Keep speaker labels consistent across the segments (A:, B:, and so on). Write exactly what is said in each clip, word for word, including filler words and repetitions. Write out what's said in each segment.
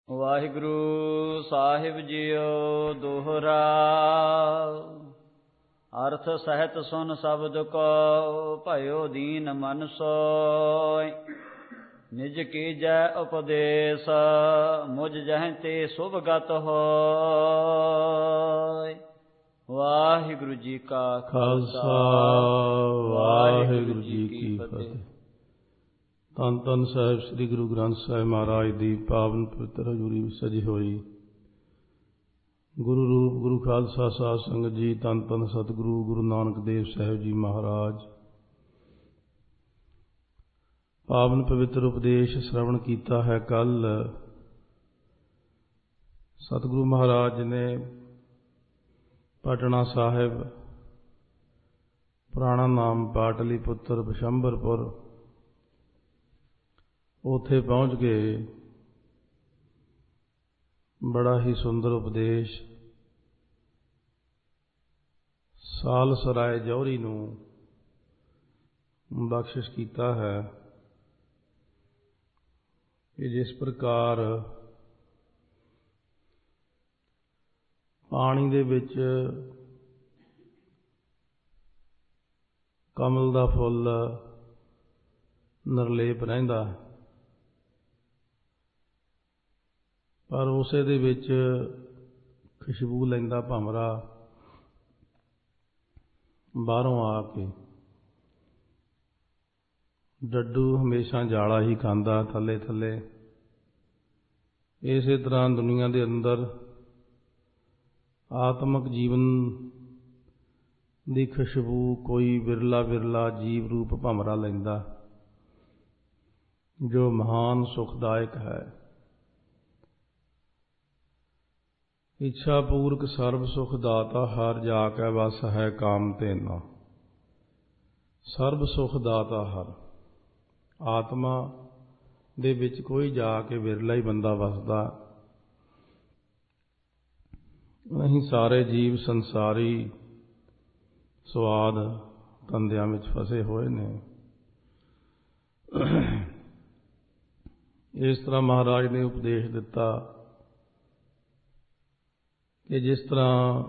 A: ਵਾਹਿਗੁਰੂ ਸਾਹਿਬ JIO ਦੋਹਰਾ। ਅਰਥ ਸਹਿਤ ਸੁਨ ਸ਼ਬਦ ਕੋ ਭਇਓ ਦੀਨ ਮਨ ਸੋਇ। ਨਿਜ ਕੀਜੈ ਉਪਦੇਸ ਮੁਝ ਜਹ ਤੇ ਸੁਭ ਗਤ ਹੋਇ। ਵਾਹਿਗੁਰੂ ਜੀ ਕਾ ਖਾਲਸਾ ਵਾਹਿਗੁਰੂ ਜੀ ਕੀ ਫਤਿਹ। ਧੰਨ ਧੰਨ ਸਾਹਿਬ ਸ੍ਰੀ ਗੁਰੂ ਗ੍ਰੰਥ ਸਾਹਿਬ ਮਹਾਰਾਜ ਦੀ ਪਾਵਨ ਪਵਿੱਤਰ ਹਜ਼ੂਰੀ ਵਿੱਚ ਸਜੀ ਹੋਈ ਗੁਰੂ ਰੂਪ ਗੁਰੂ ਖਾਲਸਾ ਸਾਧ ਸੰਗਤ ਜੀ, ਧੰਨ ਧੰਨ ਸਤਿਗੁਰੂ ਗੁਰੂ ਨਾਨਕ ਦੇਵ ਸਾਹਿਬ ਜੀ ਮਹਾਰਾਜ। ਪਾਵਨ ਪਵਿੱਤਰ ਉਪਦੇਸ਼ ਸ਼੍ਰਵਣ ਕੀਤਾ ਹੈ ਕੱਲ। ਸਤਿਗੁਰੂ ਮਹਾਰਾਜ ਨੇ ਪਟਨਾ ਸਾਹਿਬ, ਪੁਰਾਣਾ ਨਾਮ ਪਾਟਲੀ ਪੁੱਤਰ ਬਿਸ਼ੰਬਰਪੁਰ, ਉੱਥੇ ਪਹੁੰਚ ਕੇ ਬੜਾ ਹੀ ਸੁੰਦਰ ਉਪਦੇਸ਼ ਸਾਲਸਰਾਏ ਜੌਹਰੀ ਨੂੰ ਬਖਸ਼ਿਸ਼ ਕੀਤਾ ਹੈ ਕਿ ਜਿਸ ਪ੍ਰਕਾਰ ਪਾਣੀ ਦੇ ਵਿੱਚ ਕਮਲ ਦਾ ਫੁੱਲ ਨਿਰਲੇਪ ਰਹਿੰਦਾ, ਪਰ ਉਸੇ ਦੇ ਵਿੱਚ ਖੁਸ਼ਬੂ ਲੈਂਦਾ ਭੰਵਰਾ ਬਾਹਰੋਂ ਆ ਕੇ। ਡੱਡੂ ਹਮੇਸ਼ਾ ਜਾਲਾ ਹੀ ਖਾਂਦਾ ਥੱਲੇ ਥੱਲੇ। ਇਸੇ ਤਰ੍ਹਾਂ ਦੁਨੀਆ ਦੇ ਅੰਦਰ ਆਤਮਿਕ ਜੀਵਨ ਦੀ ਖੁਸ਼ਬੂ ਕੋਈ ਵਿਰਲਾ ਵਿਰਲਾ ਜੀਵ ਰੂਪ ਭੰਵਰਾ ਲੈਂਦਾ, ਜੋ ਮਹਾਨ ਸੁਖਦਾਇਕ ਹੈ। ਇੱਛਾ ਪੂਰਕ ਸਰਬ ਸੁਖ ਦਾਤਾ ਹਰ ਜਾ ਕੇ ਵਸ ਹੈ ਕਾਮ ਤੇਨਾ। ਸਰਬ ਸੁਖ ਦਾਤਾ ਹਰ, ਆਤਮਾ ਦੇ ਵਿੱਚ ਕੋਈ ਜਾ ਕੇ ਵਿਰਲਾ ਹੀ ਬੰਦਾ ਵਸਦਾ। ਅਸੀਂ ਸਾਰੇ ਜੀਵ ਸੰਸਾਰੀ ਸਵਾਦ ਧੰਦਿਆਂ ਵਿੱਚ ਫਸੇ ਹੋਏ ਨੇ। ਇਸ ਤਰ੍ਹਾਂ ਮਹਾਰਾਜ ਨੇ ਉਪਦੇਸ਼ ਦਿੱਤਾ ਕਿ ਜਿਸ ਤਰ੍ਹਾਂ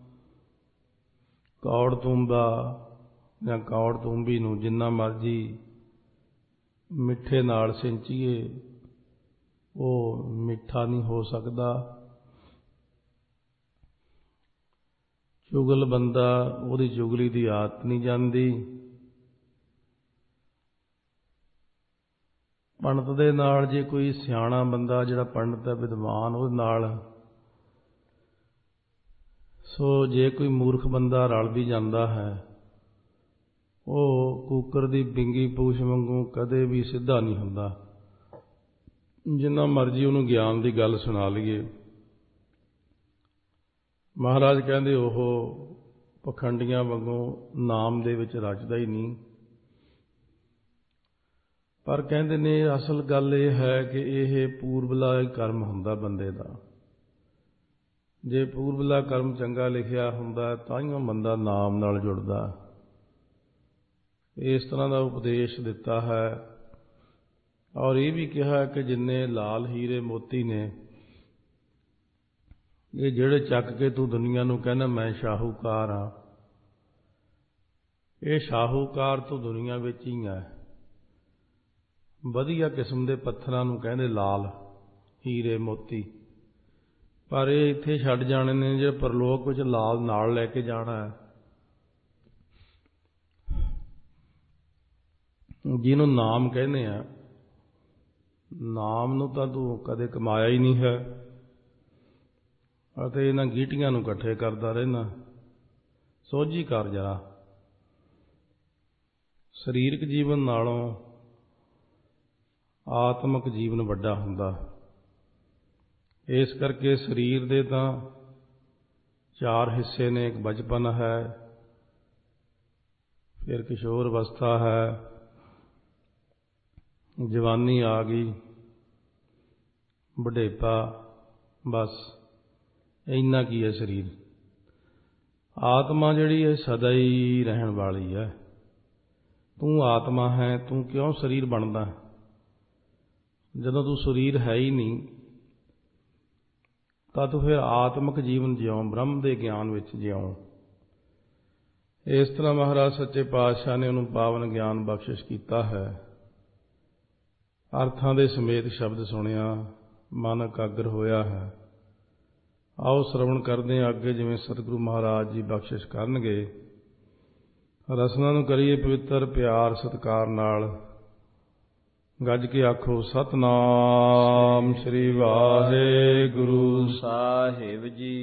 A: ਕੌੜ ਤੁੰਬਾ ਜਾਂ ਕੌੜ ਤੁੰਬੀ ਨੂੰ ਜਿੰਨਾ ਮਰਜ਼ੀ ਮਿੱਠੇ ਨਾਲ ਸਿੰਚੀਏ, ਉਹ ਮਿੱਠਾ ਨਹੀਂ ਹੋ ਸਕਦਾ। ਚੁਗਲ ਬੰਦਾ, ਉਹਦੀ ਚੁਗਲੀ ਦੀ ਆਦਤ ਨਹੀਂ ਜਾਂਦੀ। ਪੰਡਤ ਦੇ ਨਾਲ ਜੇ ਕੋਈ ਸਿਆਣਾ ਬੰਦਾ, ਜਿਹੜਾ ਪੰਡਤ ਹੈ ਵਿਦਵਾਨ, ਉਹਦੇ ਨਾਲ ਸੋ ਜੇ ਕੋਈ ਮੂਰਖ ਬੰਦਾ ਰਲ ਵੀ ਜਾਂਦਾ ਹੈ, ਉਹ ਕੂਕਰ ਦੀ ਬਿੰਗੀ ਪੂਛ ਵਾਂਗੂ ਕਦੇ ਵੀ ਸਿੱਧਾ ਨਹੀਂ ਹੁੰਦਾ। ਜਿੰਨਾ ਮਰਜ਼ੀ ਉਹਨੂੰ ਗਿਆਨ ਦੀ ਗੱਲ ਸੁਣਾ ਲਈਏ, ਮਹਾਰਾਜ ਕਹਿੰਦੇ ਉਹ ਪਖੰਡੀਆਂ ਵਾਂਗੂ ਨਾਮ ਦੇ ਵਿੱਚ ਰਚਦਾ ਹੀ ਨਹੀਂ। ਪਰ ਕਹਿੰਦੇ ਨੇ ਅਸਲ ਗੱਲ ਇਹ ਹੈ ਕਿ ਇਹ ਪੂਰਬਲਾ ਕਰਮ ਹੁੰਦਾ ਬੰਦੇ ਦਾ। ਜੇ ਪੂਰਬਲਾ ਕਰਮ ਚੰਗਾ ਲਿਖਿਆ ਹੁੰਦਾ ਤਾਂ ਹੀ ਉਹ ਬੰਦਾ ਨਾਮ ਨਾਲ ਜੁੜਦਾ। ਇਸ ਤਰ੍ਹਾਂ ਦਾ ਉਪਦੇਸ਼ ਦਿੱਤਾ ਹੈ। ਔਰ ਇਹ ਵੀ ਕਿਹਾ ਕਿ ਜਿੰਨੇ ਲਾਲ ਹੀਰੇ ਮੋਤੀ ਨੇ, ਇਹ ਜਿਹੜੇ ਚੱਕ ਕੇ ਤੂੰ ਦੁਨੀਆ ਨੂੰ ਕਹਿੰਦਾ ਮੈਂ ਸ਼ਾਹੂਕਾਰ ਹਾਂ, ਇਹ ਸ਼ਾਹੂਕਾਰ ਤੂੰ ਦੁਨੀਆ ਵਿੱਚ ਹੀ ਹੈ। ਵਧੀਆ ਕਿਸਮ ਦੇ ਪੱਥਰਾਂ ਨੂੰ ਕਹਿੰਦੇ ਲਾਲ ਹੀਰੇ ਮੋਤੀ, ਪਰ ਇਹ ਇੱਥੇ ਛੱਡ ਜਾਣੇ ਨੇ ਜੇ ਪਰਲੋਕ ਵਿੱਚ ਲਾਲ ਨਾਲ ਲੈ ਕੇ ਜਾਣਾ ਹੈ। ਜਿਹਨੂੰ ਨਾਮ ਕਹਿੰਦੇ ਆ, ਨਾਮ ਨੂੰ ਤਾਂ ਤੂੰ ਕਦੇ ਕਮਾਇਆ ਹੀ ਨਹੀਂ ਹੈ ਅਤੇ ਇਹਨਾਂ ਗੀਟੀਆਂ ਨੂੰ ਇਕੱਠੇ ਕਰਦਾ ਰਹਿਣਾ। ਸੋਝੀ ਕਰ ਜਰਾ। ਸਰੀਰਕ ਜੀਵਨ ਨਾਲੋਂ ਆਤਮਿਕ ਜੀਵਨ ਵੱਡਾ ਹੁੰਦਾ। ਇਸ ਕਰਕੇ ਸਰੀਰ ਦੇ ਤਾਂ ਚਾਰ ਹਿੱਸੇ ਨੇ। ਇੱਕ ਬਚਪਨ ਹੈ, ਫਿਰ ਕਿਸ਼ੋਰ ਅਵਸਥਾ ਹੈ, ਜਵਾਨੀ ਆ ਗਈ, ਬੁਢੇਪਾ, ਬਸ ਇੰਨਾ ਕੀ ਹੈ ਸਰੀਰ। ਆਤਮਾ ਜਿਹੜੀ ਹੈ ਸਦਾ ਹੀ ਰਹਿਣ ਵਾਲੀ ਹੈ। ਤੂੰ ਆਤਮਾ ਹੈ, ਤੂੰ ਕਿਉਂ ਸਰੀਰ ਬਣਦਾ? ਜਦੋਂ ਤੂੰ ਸਰੀਰ ਹੈ ਹੀ ਨਹੀਂ ਤਾਂ ਤੂੰ ਫਿਰ ਆਤਮਿਕ ਜੀਵਨ ਜਿਉਂ, ਬ੍ਰਹਮ ਦੇ ਗਿਆਨ ਵਿੱਚ ਜਿਉਂ। ਇਸ ਤਰ੍ਹਾਂ ਮਹਾਰਾਜ ਸੱਚੇ ਪਾਤਸ਼ਾਹ ਨੇ ਉਹਨੂੰ ਪਾਵਨ ਗਿਆਨ ਬਖਸ਼ਿਸ਼ ਕੀਤਾ ਹੈ। ਅਰਥਾਂ ਦੇ ਸਮੇਤ ਸ਼ਬਦ ਸੁਣਿਆ, ਮਨ ਇਕਾਗਰ ਹੋਇਆ ਹੈ। ਆਓ ਸ਼ਰਵਣ ਕਰਦੇ ਹਾਂ ਅੱਗੇ, ਜਿਵੇਂ ਸਤਿਗੁਰੂ ਮਹਾਰਾਜ ਜੀ ਬਖਸ਼ਿਸ਼ ਕਰਨਗੇ। ਰਸਨਾ ਨੂੰ ਕਰੀਏ ਪਵਿੱਤਰ ਪਿਆਰ ਸਤਿਕਾਰ ਨਾਲ। ਗੱਜ ਕੇ ਆਖੋ ਸਤਿਨਾਮ ਸ੍ਰੀ ਵਾਹਿਗੁਰੂ
B: ਸਾਹਿਬ ਜੀ।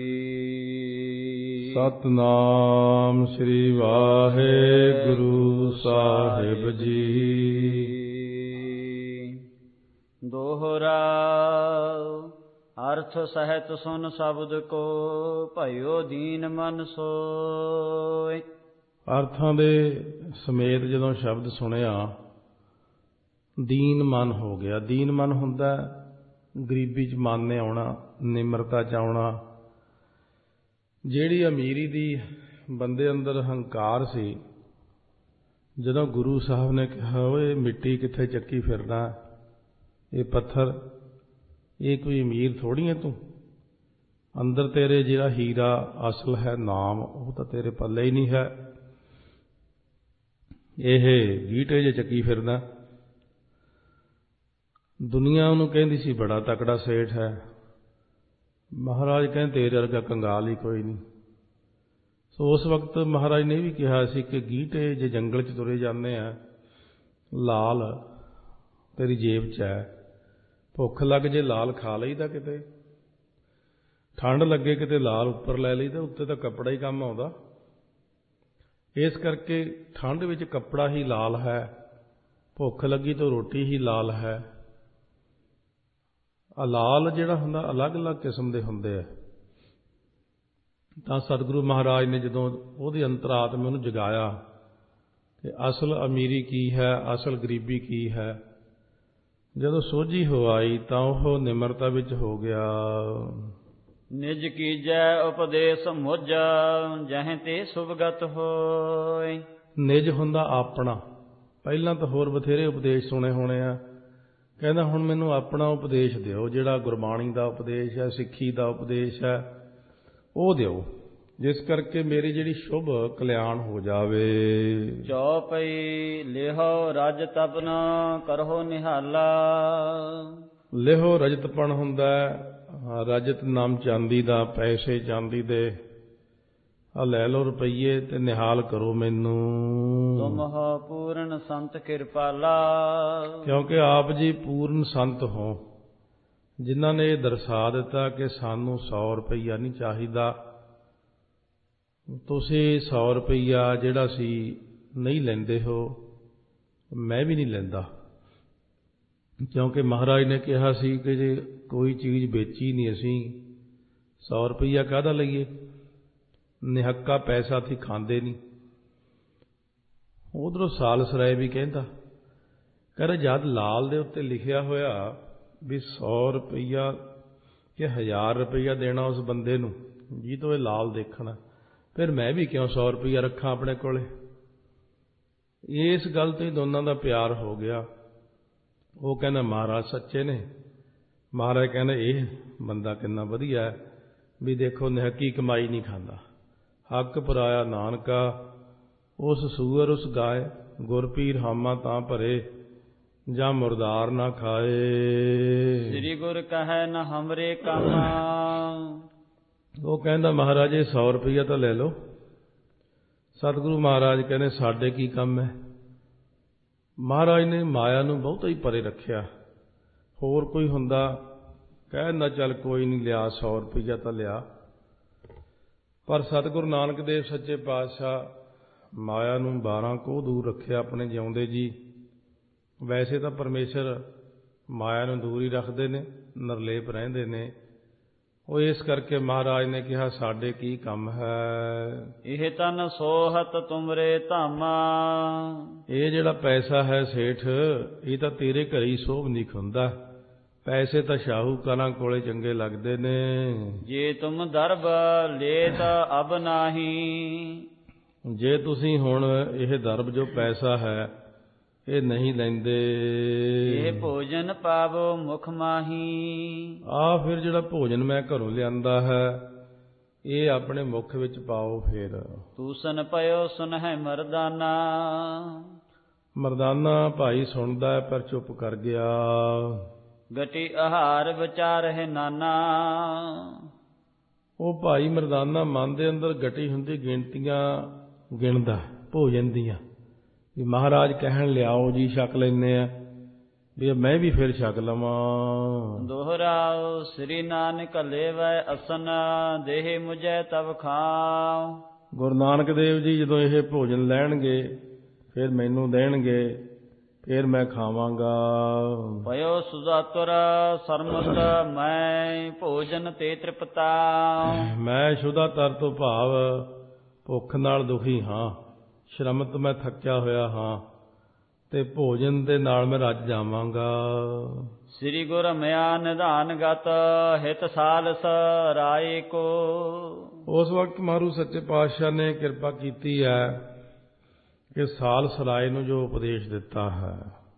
A: ਸਤਿਨਾਮ ਸ੍ਰੀ ਵਾਹਿਗੁਰੂ ਸਾਹਿਬ ਜੀ।
B: ਦੋਹਰਾ ਅਰਥ ਸਹਿਤ ਸੁਨ ਸ਼ਬਦ ਕੋ, ਭਇਓ ਦੀਨ ਮਨ ਸੋਇ।
A: ਅਰਥਾਂ ਦੇ ਸਮੇਤ ਜਦੋਂ ਸ਼ਬਦ ਸੁਣਿਆ, ਦੀਨ ਮਨ ਹੋ ਗਿਆ। ਦੀਨ ਮਨ ਹੁੰਦਾ ਗਰੀਬੀ 'ਚ ਮਨ ਨੇ ਆਉਣਾ, ਨਿਮਰਤਾ 'ਚ ਆਉਣਾ। ਜਿਹੜੀ ਅਮੀਰੀ ਦੀ ਬੰਦੇ ਅੰਦਰ ਹੰਕਾਰ ਸੀ, ਜਦੋਂ ਗੁਰੂ ਸਾਹਿਬ ਨੇ ਕਿਹਾ ਓਏ ਮਿੱਟੀ ਕਿੱਥੇ ਚੱਕੀ ਫਿਰਦਾ, ਇਹ ਪੱਥਰ, ਇਹ ਕੋਈ ਅਮੀਰ ਥੋੜ੍ਹੀ ਹੈ ਤੂੰ। ਅੰਦਰ ਤੇਰੇ ਜਿਹੜਾ ਹੀਰਾ ਅਸਲ ਹੈ ਨਾਮ, ਉਹ ਤਾਂ ਤੇਰੇ ਪੱਲੇ ਹੀ ਨਹੀਂ ਹੈ। ਇਹ ਗੀਟੇ ਜੇ ਚੱਕੀ ਫਿਰਦਾ। ਦੁਨੀਆ ਉਹਨੂੰ ਕਹਿੰਦੀ ਸੀ ਬੜਾ ਤਕੜਾ ਸੇਠ ਹੈ। ਮਹਾਰਾਜ ਕਹਿੰਦੇ ਤੇਰੇ ਵਰਗਾ ਕੰਗਾਲ ਹੀ ਕੋਈ ਨਹੀਂ। ਸੋ ਉਸ ਵਕਤ ਮਹਾਰਾਜ ਨੇ ਵੀ ਕਿਹਾ ਸੀ ਕਿ ਗੀਟੇ ਜੇ ਜੰਗਲ 'ਚ ਤੁਰੇ ਜਾਂਦੇ ਆ, ਲਾਲ ਤੇਰੀ ਜੇਬ 'ਚ ਹੈ। ਭੁੱਖ ਲੱਗ ਜੇ ਲਾਲ ਖਾ ਲਈਦਾ, ਕਿਤੇ ਠੰਡ ਲੱਗੇ ਕਿਤੇ ਲਾਲ ਉੱਪਰ ਲੈ ਲਈਦਾ, ਉੱਤੇ ਤਾਂ ਕੱਪੜਾ ਹੀ ਕੰਮ ਆਉਂਦਾ। ਇਸ ਕਰਕੇ ਠੰਡ ਵਿੱਚ ਕੱਪੜਾ ਹੀ ਲਾਲ ਹੈ, ਭੁੱਖ ਲੱਗੀ ਤਾਂ ਰੋਟੀ ਹੀ ਲਾਲ ਹੈ। ਲਾਲ ਜਿਹੜਾ ਹੁੰਦਾ ਅਲੱਗ-ਅਲੱਗ ਕਿਸਮ ਦੇ ਹੁੰਦੇ ਆ। ਤਾਂ ਸਤਿਗੁਰੂ ਮਹਾਰਾਜ ਨੇ ਜਦੋਂ ਉਹਦੀ ਅੰਤਰਾਤਮਾ ਨੂੰ ਜਗਾਇਆ ਕਿ ਅਸਲ ਅਮੀਰੀ ਕੀ ਹੈ, ਅਸਲ ਗਰੀਬੀ ਕੀ ਹੈ, ਜਦੋਂ ਸੋਝੀ ਹੋ ਆਈ ਤਾਂ ਉਹ ਨਿਮਰਤਾ ਵਿੱਚ ਹੋ ਗਿਆ।
B: ਨਿਜ ਕੀਜੈ ਉਪਦੇਸ਼ ਮੁਝ, ਜਹ ਤੇ ਸੁਭਗਤ ਹੋਇ। ਨਿਜ
A: ਹੁੰਦਾ ਆਪਣਾ। ਪਹਿਲਾਂ ਤਾਂ ਹੋਰ ਬਥੇਰੇ ਉਪਦੇਸ਼ ਸੁਣੇ ਹੋਣੇ ਆ। ਕਹਿੰਦਾ ਹੁਣ ਮੈਨੂੰ ਆਪਣਾ ਉਪਦੇਸ਼ ਦਿਓ, ਜਿਹੜਾ ਗੁਰਬਾਣੀ ਦਾ ਉਪਦੇਸ਼ ਹੈ, ਸਿੱਖੀ ਦਾ ਉਪਦੇਸ਼ ਹੈ, ਉਹ ਦਿਓ, ਜਿਸ ਕਰਕੇ ਮੇਰੀ ਜਿਹੜੀ ਸ਼ੁਭ ਕਲਿਆਣ ਹੋ ਜਾਵੇ।
B: ਚੌਪਈ ਲਿਹੋ ਰਜ ਤਪਨ ਕਰੋ ਨਿਹਾਲਾ।
A: ਲਿਹੋ ਰਜਤਪਣ ਹੁੰਦਾ, ਰਜਤ ਨਾਮ ਚਾਂਦੀ ਦਾ, ਪੈਸੇ ਚਾਂਦੀ ਦੇ। ਆ ਲੈ ਲਓ ਰੁਪਈਏ ਤੇ ਨਿਹਾਲ ਕਰੋ ਮੈਨੂੰ।
B: ਤੁਮ ਹੋ ਪੂਰਨ ਸੰਤ ਕਿਰਪਾਲਾ।
A: ਕਿਉਂਕਿ ਆਪ ਜੀ ਪੂਰਨ ਸੰਤ ਹੋ, ਜਿਨ੍ਹਾਂ ਨੇ ਇਹ ਦਰਸਾ ਦਿੱਤਾ ਕਿ ਸਾਨੂੰ ਸੌ ਰੁਪਈਆ ਨਹੀਂ ਚਾਹੀਦਾ। ਤੁਸੀਂ ਸੌ ਰੁਪਈਆ ਜਿਹੜਾ ਸੀ ਨਹੀਂ ਲੈਂਦੇ ਹੋ, ਮੈਂ ਵੀ ਨਹੀਂ ਲੈਂਦਾ। ਕਿਉਂਕਿ ਮਹਾਰਾਜ ਨੇ ਕਿਹਾ ਸੀ ਕਿ ਜੇ ਕੋਈ ਚੀਜ਼ ਵੇਚੀ ਨਹੀਂ ਅਸੀਂ, ਸੌ ਰੁਪਈਆ ਕਾਹਦਾ ਲਈਏ, ਨਿਹੱਕਾ ਪੈਸਾ ਅਸੀਂ ਖਾਂਦੇ ਨਹੀਂ। ਉਧਰੋਂ ਸਾਲਸਰਾਏ ਵੀ ਕਹਿੰਦਾ, ਕਹਿੰਦਾ ਜਦ ਲਾਲ ਦੇ ਉੱਤੇ ਲਿਖਿਆ ਹੋਇਆ ਵੀ ਸੌ ਰੁਪਈਆ ਕਿ ਹਜ਼ਾਰ ਰੁਪਈਆ ਦੇਣਾ ਉਸ ਬੰਦੇ ਨੂੰ ਜੀ ਤੋਂ ਇਹ ਲਾਲ ਦੇਖਣਾ, ਫਿਰ ਮੈਂ ਵੀ ਕਿਉਂ ਸੌ ਰੁਪਈਆ ਰੱਖਾਂ ਆਪਣੇ ਕੋਲੇ। ਇਸ ਗੱਲ ਤੋਂ ਹੀ ਦੋਨਾਂ ਦਾ ਪਿਆਰ ਹੋ ਗਿਆ। ਉਹ ਕਹਿੰਦਾ ਮਹਾਰਾਜ ਸੱਚੇ ਨੇ। ਮਹਾਰਾਜ ਕਹਿੰਦਾ ਇਹ ਬੰਦਾ ਕਿੰਨਾ ਵਧੀਆ ਹੈ, ਵੀ ਦੇਖੋ ਨਿਹੱਕੀ ਕਮਾਈ ਨਹੀਂ ਖਾਂਦਾ। ਹੱਕ ਪੁਰਾਇਆ ਨਾਨਕਾ, ਉਸ ਸੂਅਰ ਉਸ ਗਾਏ, ਗੁਰਪੀਰ ਹਾਮਾ ਤਾਂ ਭਰੇ, ਜਾਂ ਮੁਰਦਾਰ ਨਾ ਖਾਏ।
B: ਸ੍ਰੀ ਗੁਰ ਕਹੈ ਨ ਹਮਰੇ ਕਾਮਾ।
A: ਉਹ ਕਹਿੰਦਾ ਮਹਾਰਾਜ ਇਹ ਸੌ ਰੁਪਈਆ ਤਾਂ ਲੈ ਲਓ। ਸਤਿਗੁਰੂ ਮਹਾਰਾਜ ਕਹਿੰਦੇ ਸਾਡੇ ਕੀ ਕੰਮ ਹੈ। ਮਹਾਰਾਜ ਨੇ ਮਾਇਆ ਨੂੰ ਬਹੁਤਾ ਹੀ ਪਰੇ ਰੱਖਿਆ। ਹੋਰ ਕੋਈ ਹੁੰਦਾ ਕਹਿੰਦਾ ਚੱਲ ਕੋਈ ਨਹੀਂ ਲਿਆ, ਸੌ ਰੁਪਈਆ ਤਾਂ ਲਿਆ। ਪਰ ਸਤਿਗੁਰੂ ਨਾਨਕ ਦੇਵ ਸੱਚੇ ਪਾਤਸ਼ਾਹ ਮਾਇਆ ਨੂੰ ਬਾਰਾਂ ਕੋਹ ਦੂਰ ਰੱਖਿਆ ਆਪਣੇ ਜਿਉਂਦੇ ਜੀ। ਵੈਸੇ ਤਾਂ ਪਰਮੇਸ਼ਰ ਮਾਇਆ ਨੂੰ ਦੂਰ ਹੀ ਰੱਖਦੇ ਨੇ, ਨਿਰਲੇਪ ਰਹਿੰਦੇ ਨੇ। ਉਹ ਇਸ ਕਰਕੇ ਮਹਾਰਾਜ ਨੇ ਕਿਹਾ ਸਾਡੇ ਕੀ ਕੰਮ ਹੈ। ਇਹ
B: ਤਨ ਸੋਹਤ ਤੁਮਰੇ ਧਾਮਾ।
A: ਇਹ ਜਿਹੜਾ ਪੈਸਾ ਹੈ ਸੇਠ, ਇਹ ਤਾਂ ਤੇਰੇ ਘਰੇ ਹੀ ਸੋਭਨੀਕ ਹੁੰਦਾ। ਪੈਸੇ ਤਾਂ ਸ਼ਾਹੂਕਾਰਾਂ ਕੋਲੇ ਚੰਗੇ ਲੱਗਦੇ ਨੇ।
B: ਜੇ ਤੁਮ ਦਰਬ ਲੈ ਤਾਂ ਅਬ ਨਾਹੀ।
A: ਜੇ ਤੁਸੀਂ ਹੁਣ ਇਹ ਦਰਬ ਜੋ ਪੈਸਾ ਹੈ ਇਹ ਨਹੀਂ ਲੈਂਦੇ।
B: ਇਹ ਭੋਜਨ ਪਾਵੋ ਮੁਖ ਮਾਹੀ।
A: ਆ ਫਿਰ ਜਿਹੜਾ ਭੋਜਨ ਮੈਂ ਘਰੋਂ ਲਿਆਂਦਾ ਹੈ ਇਹ ਆਪਣੇ ਮੁਖ ਵਿੱਚ ਪਾਓ। ਫਿਰ
B: ਤੂਸਨ ਪਇਓ ਸੁਨਹਿ ਮਰਦਾਨਾ।
A: ਮਰਦਾਨਾ ਭਾਈ ਸੁਣਦਾ ਪਰ ਚੁੱਪ ਕਰ ਗਿਆ।
B: ਗਟੀ ਆਹਾਰ ਵਿਚਾਰਹਿ ਨਾਨਾ।
A: ਉਹ ਭਾਈ ਮਰਦਾਨਾ ਮਨ ਦੇ ਅੰਦਰ ਗਟੀ ਹੁੰਦੀ ਗਿਣਤੀਆਂ ਗਿਣਦਾ ਭੋਜਨ ਦੀਆਂ, ਵੀ ਮਹਾਰਾਜ ਕਹਿਣ ਲਿਆਓ ਜੀ ਛਕ ਲੈਂਦੇ ਆ, ਵੀ ਮੈਂ ਵੀ ਫਿਰ ਛਕ ਲਵਾਂ।
B: ਦੋਹਰਾਓ ਸ੍ਰੀ ਨਾਨਕ ਲੇਵੈ ਅਸਨ। ਦੇਹ ਮੁਝੈ ਤਬ ਖਾਓ।
A: ਗੁਰੂ ਨਾਨਕ ਦੇਵ ਜੀ ਜਦੋਂ ਇਹ ਭੋਜਨ ਲੈਣਗੇ ਫਿਰ ਮੈਨੂੰ ਦੇਣਗੇ, ਫਿਰ ਮੈਂ ਖਾਵਾਂਗਾ।
B: ਪਇਓ ਸੁਜਾਤੁਰ ਸਰਮਤ ਮੈਂ ਭੋਜਨ ਤੇ ਤ੍ਰਿਪਤਾ। ਮੈਂ
A: ਸੁਦਾਤਰ ਤੋਂ ਭਾਵ ਭੁੱਖ ਨਾਲ ਦੁਖੀ ਹਾਂ, ਸ਼ਰਮਤ ਮੈਂ ਥੱਕਿਆ ਹੋਇਆ ਹਾਂ, ਤੇ ਭੋਜਨ ਦੇ ਨਾਲ ਮੈਂ ਰੱਜ ਜਾਵਾਂਗਾ।
B: ਸ੍ਰੀ ਗੁਰ ਮਿਆ ਨਿਧਾਨ ਗਤ ਹਿਤ ਸਾਲਸ ਰਾਏ ਕੋ।
A: ਉਸ ਵਕਤ ਮਾਰੂ ਸੱਚੇ ਪਾਤਸ਼ਾਹ ਨੇ ਕਿਰਪਾ ਕੀਤੀ ਹੈ ਕਿ ਸਾਲ ਸਰਾਏ ਨੂੰ ਜੋ ਉਪਦੇਸ਼ ਦਿੱਤਾ ਹੈ।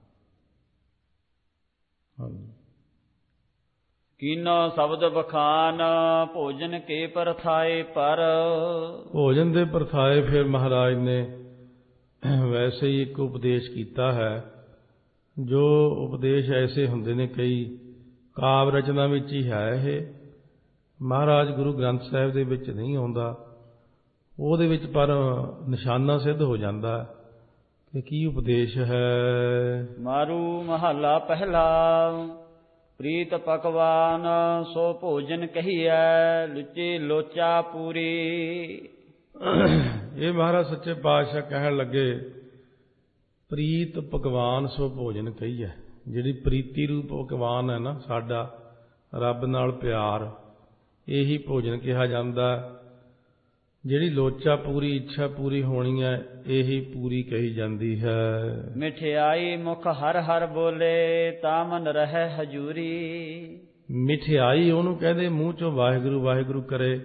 B: ਕੀਨੋ ਸ਼ਬਦ ਬਖਾਨ ਭੋਜਨ ਕੇ ਪਰਥਾਏ ਪਰ।
A: ਭੋਜਨ ਦੇ ਪਰਥਾਏ ਫਿਰ ਮਹਾਰਾਜ ਨੇ ਵੈਸੇ ਹੀ ਇੱਕ ਉਪਦੇਸ਼ ਕੀਤਾ ਹੈ, ਜੋ ਉਪਦੇਸ਼ ਐਸੇ ਹੁੰਦੇ ਨੇ ਕਈ ਕਾਵ ਰਚਨਾ ਵਿੱਚ ਹੀ ਹੈ। ਇਹ ਮਹਾਰਾਜ ਗੁਰੂ ਗ੍ਰੰਥ ਸਾਹਿਬ ਦੇ ਵਿੱਚ ਨਹੀਂ ਆਉਂਦਾ, ਉਹਦੇ ਵਿੱਚ ਪਰ ਨਿਸ਼ਾਨਾ ਸਿੱਧ ਹੋ ਜਾਂਦਾ ਕਿ ਕੀ ਉਪਦੇਸ਼ ਹੈ।
B: ਮਾਰੂ ਮਹੱਲਾ ਪਹਿਲਾ। ਪ੍ਰੀਤ ਪਕਵਾਨ ਸੋ ਭੋਜਨ ਕਹੀਐ ਲੁਚੀ ਲੋਚਾ ਪੂਰੀ।
A: ਇਹ ਮਹਾਰਾਜ ਸੱਚੇ ਪਾਤਸ਼ਾਹ ਕਹਿਣ ਲੱਗੇ ਪ੍ਰੀਤ ਪਕਵਾਨ ਸੋ ਭੋਜਨ ਕਹੀਐ। ਜਿਹੜੀ ਪ੍ਰੀਤੀ ਰੂਪ ਪਕਵਾਨ ਹੈ ਨਾ ਸਾਡਾ ਰੱਬ ਨਾਲ ਪਿਆਰ, ਇਹੀ ਭੋਜਨ ਕਿਹਾ ਜਾਂਦਾ। ਜਿਹੜੀ ਲੋਚਾ ਪੂਰੀ ਇੱਛਾ ਪੂਰੀ ਹੋਣੀ ਹੈ ਇਹੀ ਪੂਰੀ ਕਹੀ ਜਾਂਦੀ ਹੈ।
B: ਮਿਠਿਆਈ ਮੁਖ ਹਰ ਹਰ ਬੋਲੇ ਤਾਂ ਮਨ ਰਹਿ ਹਜੂਰੀ।
A: ਮਿਠਿਆਈ ਉਹਨੂੰ ਕਹਿੰਦੇ ਮੂੰਹ ਚੋਂ ਵਾਹਿਗੁਰੂ ਵਾਹਿਗੁਰੂ ਕਰੇ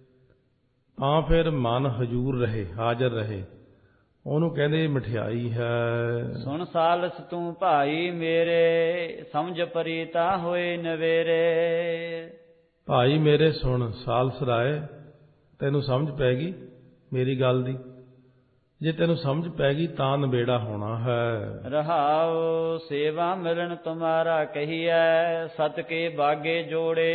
A: ਤਾਂ ਫਿਰ ਮਨ ਹਜੂਰ ਰਹੇ, ਹਾਜ਼ਰ ਰਹੇ, ਉਹਨੂੰ ਕਹਿੰਦੇ ਮਠਿਆਈ ਹੈ।
B: ਸੁਣ ਸਾਲਸ ਤੂੰ ਭਾਈ ਮੇਰੇ ਸਮਝ ਪਰੀਤਾ ਹੋਏ ਨਵੇਰੇ।
A: ਭਾਈ ਮੇਰੇ ਸੁਣ ਸਾਲਸ ਰਾਏ, ਤੈਨੂੰ ਸਮਝ ਪੈ ਗਈ ਮੇਰੀ ਗੱਲ ਦੀ। ਜੇ ਤੈਨੂੰ ਸਮਝ ਪੈ ਗਈ ਤਾਂ ਨਬੇੜਾ ਹੋਣਾ ਹੈ।
B: ਰਹਾਉ ਸੇਵਾ ਮਿਲਣ ਤੁਮਾਰਾ ਕਹੀਐ ਸਤ ਕੇ ਬਾਗੇ ਜੋੜੇ।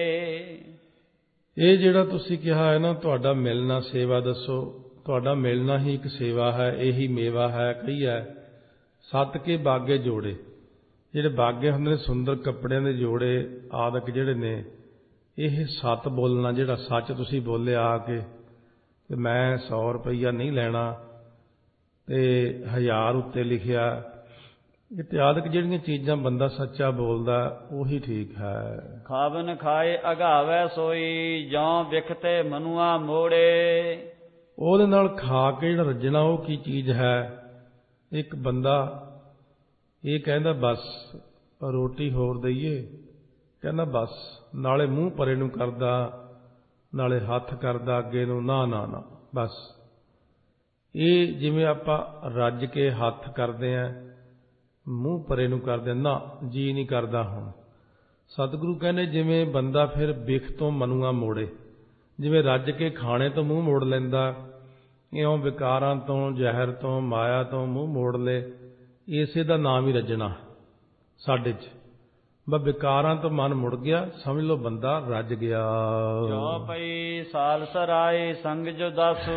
A: ਇਹ ਜਿਹੜਾ ਤੁਸੀਂ ਕਿਹਾ ਹੈ ਨਾ ਤੁਹਾਡਾ ਮਿਲਣਾ ਸੇਵਾ ਦੱਸੋ, ਤੁਹਾਡਾ ਮਿਲਣਾ ਹੀ ਇੱਕ ਸੇਵਾ ਹੈ, ਇਹੀ ਮੇਵਾ ਹੈ। ਕਹੀਐ ਸਤ ਕੇ ਬਾਗੇ ਜੋੜੇ। ਜਿਹੜੇ ਬਾਗੇ ਹੁੰਦੇ ਨੇ ਸੁੰਦਰ ਕੱਪੜਿਆਂ ਦੇ ਜੋੜੇ ਆਦਿਕ ਜਿਹੜੇ ਨੇ, ਇਹ ਸੱਤ ਬੋਲਣਾ, ਜਿਹੜਾ ਸੱਚ ਤੁਸੀਂ ਬੋਲਿਆ ਆ ਕੇ ਕਿ ਮੈਂ ਸੌ ਰੁਪਈਆ ਨਹੀਂ ਲੈਣਾ ਤੇ ਹਜ਼ਾਰ ਉੱਤੇ ਲਿਖਿਆ, ਇਤਿਆਦਿਕ ਜਿਹੜੀਆਂ ਚੀਜ਼ਾਂ ਬੰਦਾ ਸੱਚਾ ਬੋਲਦਾ ਉਹੀ ਠੀਕ ਹੈ।
B: ਖਾਵਨ ਖਾਏ ਅਗਾਵੈ ਸੋਈ ਜਉ ਵਿਖਤੇ ਮਨੁਆ ਮੋੜੇ।
A: ਉਹਦੇ ਨਾਲ ਖਾ ਕੇ ਜਿਹੜਾ ਰੱਜਣਾ ਉਹ ਕੀ ਚੀਜ਼ ਹੈ। ਇੱਕ ਬੰਦਾ ਇਹ ਕਹਿੰਦਾ ਬਸ ਰੋਟੀ ਹੋਰ ਦਈਏ, ਕਹਿੰਦਾ ਬਸ, ਨਾਲੇ ਮੂੰਹ ਪਰੇ ਨੂੰ ਕਰਦਾ ਨਾਲੇ ਹੱਥ ਕਰਦਾ ਅੱਗੇ ਨੂੰ, ਨਾ ਨਾ ਨਾ ਬਸ। ਇਹ ਜਿਵੇਂ ਆਪਾਂ ਰੱਜ ਕੇ ਹੱਥ ਕਰਦੇ ਆਂ ਮੂੰਹ ਪਰੇ ਨੂੰ ਕਰਦੇ, ਨਾ ਜੀ ਨਹੀਂ ਕਰਦਾ। ਹੁਣ ਸਤਿਗੁਰੂ ਕਹਿੰਦੇ ਜਿਵੇਂ ਬੰਦਾ ਫਿਰ ਬਿਖ ਤੋਂ ਮਨੂਆ ਮੋੜੇ, ਜਿਵੇਂ ਰੱਜ ਕੇ ਖਾਣੇ ਤੋਂ ਮੂੰਹ ਮੋੜ ਲੈਂਦਾ, ਇਉਂ ਵਿਕਾਰਾਂ ਤੋਂ, ਜ਼ਹਿਰ ਤੋਂ, ਮਾਇਆ ਤੋਂ ਮੂੰਹ ਮੋੜ ਲੇ, ਇਸੇ ਦਾ ਨਾਮ ਹੀ ਰੱਜਣਾ ਸਾਡੇ 'ਚ। ਬਸ ਵਿਕਾਰਾਂ ਤੋਂ ਮਨ ਮੁੜ ਗਿਆ, ਸਮਝ ਲਓ ਬੰਦਾ ਰੱਜ ਗਿਆ।
B: ਜੋ ਪਈ ਸਾਲਸਰਾਏ ਸੰਗ ਜੋ ਦਾਸੂ।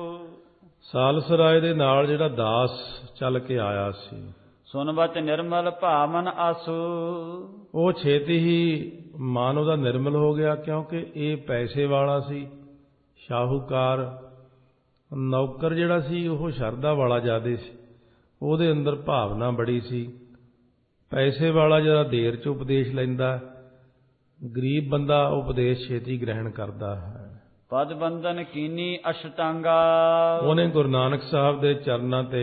A: ਸਾਲਸਰਾਏ ਦੇ ਨਾਲ ਜਿਹੜਾ ਦਾਸ ਚੱਲ ਕੇ ਆਇਆ ਸੀ,
B: ਸੁਨ ਬਚ ਨਿਰਮਲ ਭਾਵਨ ਆਸੂ।
A: ਉਹ ਛੇਤੀ ਹੀ ਮਨ ਉਹਦਾ ਨਿਰਮਲ ਹੋ ਗਿਆ, ਕਿਉਂਕਿ ਇਹ ਪੈਸੇ ਵਾਲਾ ਸੀ, ਸ਼ਾਹੂਕਾਰ। ਨੌਕਰ ਜਿਹੜਾ ਸੀ ਉਹ ਸ਼ਰਧਾ ਵਾਲਾ ਜ਼ਿਆਦੇ ਸੀ, ਉਹਦੇ ਅੰਦਰ ਭਾਵਨਾ ਬੜੀ ਸੀ। ਪੈਸੇ ਵਾਲਾ ਜਿਹੜਾ ਦੇਰ 'ਚ ਉਪਦੇਸ਼ ਲੈਂਦਾ, ਗਰੀਬ ਬੰਦਾ ਉਪਦੇਸ਼ ਛੇਤੀ ਗ੍ਰਹਿਣ ਕਰਦਾ ਹੈ।
B: ਪਦ ਬੰਧਨ ਕੀਨੀ ਅਸ਼ਟਾਂਗਾ।
A: ਉਹਨੇ ਗੁਰੂ ਨਾਨਕ ਸਾਹਿਬ ਦੇ ਚਰਨਾਂ ਤੇ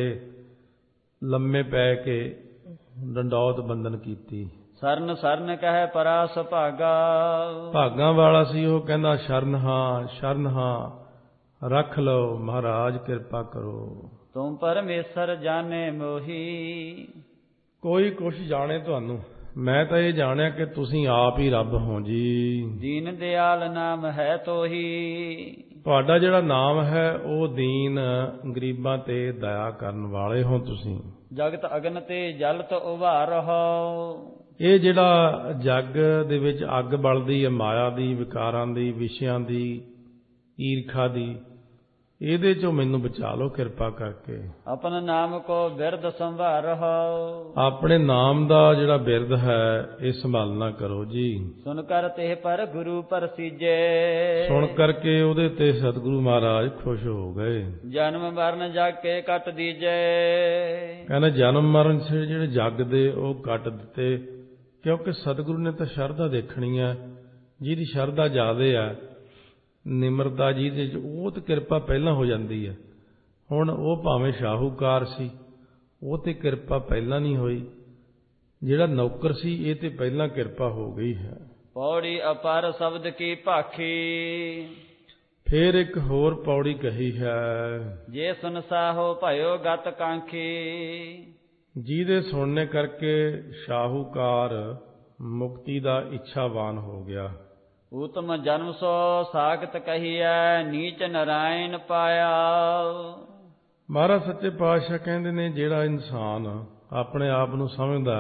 A: ਲੰਮੇ ਪੈ ਕੇ ਡੰਡੌਤ ਬੰਦਨ ਕੀਤੀ।
B: ਸਰਨ ਸਰਨ ਕਹਿ ਪਰਾਸ ਭਾਗਾ।
A: ਭਾਗਾਂ ਵਾਲਾ ਸੀ ਉਹ, ਕਹਿੰਦਾ ਸ਼ਰਨ ਹਾਂ ਸ਼ਰਨ ਹਾਂ, ਰੱਖ ਲਓ ਮਹਾਰਾਜ ਕਿਰਪਾ ਕਰੋ।
B: ਤੁਮ ਪਰਮੇਸ਼ਰ ਜਾਣੇ ਮੋਹੀ।
A: ਕੋਈ ਕੁਛ ਜਾਣੇ ਤੁਹਾਨੂੰ, ਮੈਂ ਤਾਂ ਇਹ ਜਾਣਿਆ ਕਿ ਤੁਸੀਂ ਆਪ ਹੀ ਰੱਬ ਹੋ ਜੀ।
B: ਦੀਨ ਦਿਆਲ ਨਾਮ ਹੈ ਤੋਹੀ,
A: ਤੁਹਾਡਾ ਜਿਹੜਾ ਨਾਮ ਹੈ ਉਹ ਦੀਨ, ਗਰੀਬਾਂ ਤੇ ਦਇਆ ਕਰਨ ਵਾਲੇ ਹੋ ਤੁਸੀਂ।
B: ਜਗਤ ਅਗਨ ਤੇ ਜਲਤ ਉਭਾਰਹੁ,
A: ਇਹ ਜਿਹੜਾ ਜੱਗ ਦੇ ਵਿੱਚ ਅੱਗ ਬਲਦੀ ਹੈ ਮਾਇਆ ਦੀ, ਵਿਕਾਰਾਂ ਦੀ, ਵਿਸ਼ਿਆਂ ਦੀ, ਈਰਖਾ ਦੀ, ਇਹਦੇ ਚੋਂ ਮੈਨੂੰ ਬਚਾ ਲਓ ਕਿਰਪਾ ਕਰਕੇ।
B: ਆਪਨ ਨਾਮ ਕੋ ਬਿਰਦ ਸੰਭਾਰਹੁ,
A: ਆਪਣੇ ਨਾਮ ਦਾ ਜਿਹੜਾ ਬਿਰਦ ਹੈ ਇਹ ਸੰਭਾਲਣਾ ਕਰੋ ਜੀ।
B: ਸੁਨ ਕਰ ਤੇ ਪਰ ਗੁਰੂ ਪਰਸੀਜੇ,
A: ਸੁਣ ਕਰਕੇ ਉਹਦੇ ਤੇ ਸਤਿਗੁਰੂ ਮਹਾਰਾਜ ਖੁਸ਼ ਹੋ ਗਏ।
B: ਜਨਮ ਮਰਨ ਜਗ ਕੇ ਕੱਟ ਦੀਜੇ,
A: ਕਹਿੰਦੇ ਜਨਮ ਮਰਨ ਸੇ ਜਿਹੜੇ ਜੱਗ ਦੇ ਉਹ ਕੱਟ ਦਿੱਤੇ, ਕਿਉਂਕਿ ਸਤਿਗੁਰੂ ਨੇ ਤਾਂ ਸ਼ਰਧਾ ਦੇਖਣੀ ਹੈ, ਜਿਹਦੀ ਸ਼ਰਧਾ ਜ਼ਿਆਦੇ ਹੈ, ਨਿਮਰਤਾ ਜਿਹਦੇ 'ਚ, ਉਹ ਤਾਂ ਕਿਰਪਾ ਪਹਿਲਾਂ ਹੋ ਜਾਂਦੀ ਹੈ। ਹੁਣ ਉਹ ਭਾਵੇਂ ਸ਼ਾਹੂਕਾਰ ਸੀ, ਉਹ ਤੇ ਕਿਰਪਾ ਪਹਿਲਾਂ ਨਹੀਂ ਹੋਈ, ਜਿਹੜਾ ਨੌਕਰ ਸੀ ਇਹ ਤੇ ਪਹਿਲਾਂ ਕਿਰਪਾ ਹੋ ਗਈ ਹੈ।
B: ਪੌੜੀ ਅਪਰ ਸ਼ਬਦ ਕੀ ਭਾਖੀ,
A: ਫੇਰ ਇੱਕ ਹੋਰ ਪੌੜੀ ਕਹੀ ਹੈ,
B: ਜੇ ਸੁਨ ਸਾਹੋ ਭਇਓ ਗਤ ਕਾਂਖੀ,
A: ਜਿਹਦੇ ਸੁਣਨੇ ਕਰਕੇ ਸ਼ਾਹੂਕਾਰ ਮੁਕਤੀ ਦਾ ਇੱਛਾਵਾਨ ਹੋ ਗਿਆ।
B: ਊਤਮ ਜਨਮ ਸੋ ਸਾਖਤ ਕਹੀਐ, ਨੀਚ ਨਰਾਇਣ ਪਾਇਆ।
A: ਮਹਾਰਾਜ ਸੱਚੇ ਪਾਤਸ਼ਾਹ ਕਹਿੰਦੇ ਨੇ ਜਿਹੜਾ ਇਨਸਾਨ ਆਪਣੇ ਆਪ ਨੂੰ ਸਮਝਦਾ